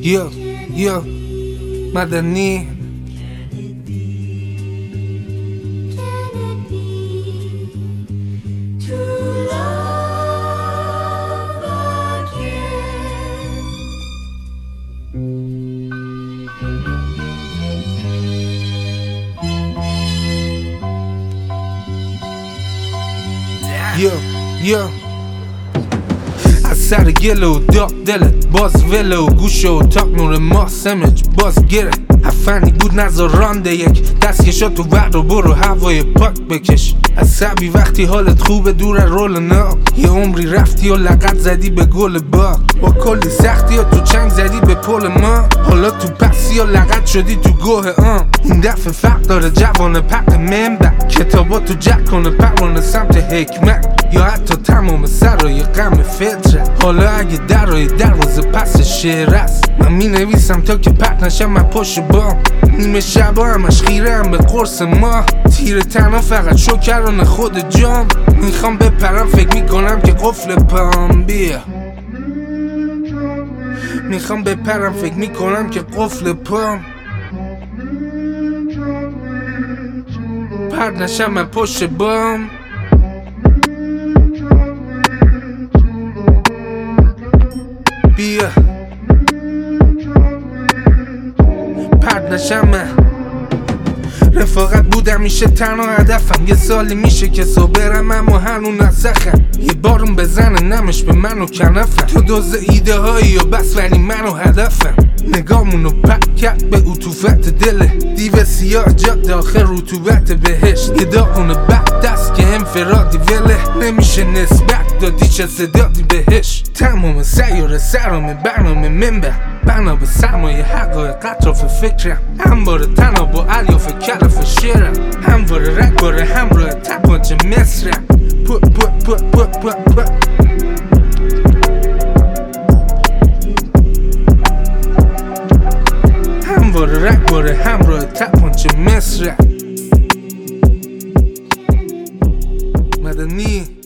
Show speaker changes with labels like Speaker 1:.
Speaker 1: یا مدنی یا از سر گل و داغ دلت باز وله و گوش و اتاق نور ماه سمج باز گره افنی بود نظر رانده یک دست کشا تو وقت رو برو هوای پاک بکش از سبی وقتی حالت خوبه دور رول نا یه عمری رفتی و لقت زدی به گل باغ با کلی سختی و تو چنگ زدی به پل ما حالا تو پسی و لقت شدی تو گوه این دفعه فرق داره جوان پق منبع کتابا تو جک کنه پرونه سمت حکمت یا حتی تمام سرای غم فطرت حالا اگه درای دروازه پس شعر است من می نویسم تا که پرت نشم من پشت بام نیمه شبا همش خیره هم به قرص ما تیر تنها فقط شکران خود جام میخوام بپرم فکر میکنم که قفل پام بیا میخوام بپرم فکر میکنم که قفل پام پرت نشم من پشت بام بیا پرت نشم من رفاقت بود همیشه تنها هدفم یه سالی میشه که صبرم اما هنون نسخم یه بارون بزنه نمش به من و کنفم تو دوز ایده هایی و بس ولی من و هدفم نگامونو پک کرد به عطوفت دله دیو سیاه جاده آخر رطوبت بهشت یه داغون بک دست که انفرادی وله نمیشه نسبت دادی چه صدادی بهش تمام سیاره سرام برنامه منبع بنا به سرمایه حقایق اطراف فکرم همواره تنها با الیاف کلف شعرم همواره رگباره همراه تپانچه مصرم همواره رگباره همراه تپانچه مصرم مدنی